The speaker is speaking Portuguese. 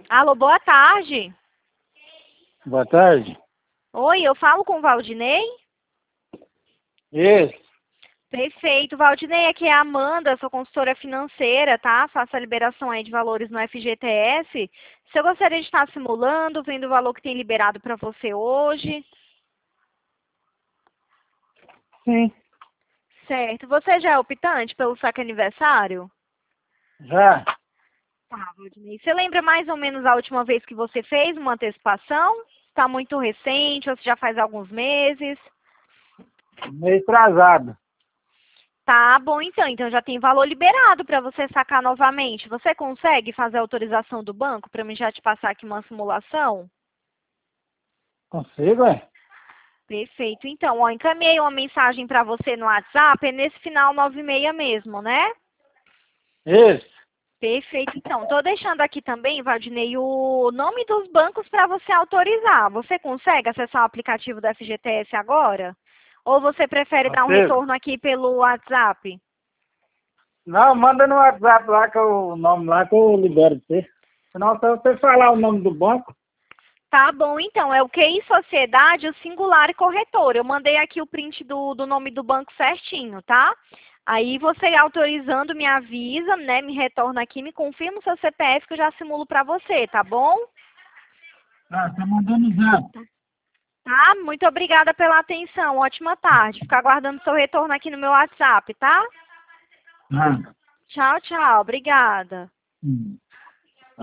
Alô, boa tarde. Boa tarde. Oi, eu falo com o Valdinei? Isso. Perfeito, Valdinei, aqui é a Amanda, sou consultora financeira, tá? Faço a liberação aí de valores no FGTS. Se eu gostaria de estar simulando, vendo o valor que tem liberado para você hoje. Sim. Certo. Você já é optante pelo saque aniversário? Já. Tá, Valdinei. Você lembra mais ou menos a última vez que você fez uma antecipação? Está muito recente ou se já faz alguns meses? Meio atrasado. Tá bom, então já tem valor liberado para você sacar novamente. Você consegue fazer a autorização do banco para mim já te passar aqui uma simulação? Consigo, é? Perfeito. Então, ó, encaminhei uma mensagem para você no WhatsApp, é nesse final 96 mesmo, né? Isso. Perfeito. Então, estou deixando aqui também, Valdinei, o nome dos bancos para você autorizar. Você consegue acessar o aplicativo do FGTS agora? Ou você prefere dar um Consigo. retorno aqui pelo WhatsApp? Não, manda no WhatsApp lá que o nome lá que eu libero pra você. Senão, se você falar o nome do banco, Tá bom, então, é o QI Sociedade, o Singular e Corretora. Eu mandei aqui o print do nome do banco certinho, tá? Aí você autorizando me avisa, né? Me retorna aqui, me confirma o seu CPF que eu já simulo pra você, tá bom? tá mandando no zap. Tá? Muito obrigada pela atenção. Ótima tarde. Fico aguardando seu retorno aqui no meu WhatsApp, tá? Ah. Tchau, tchau. Obrigada. Hum.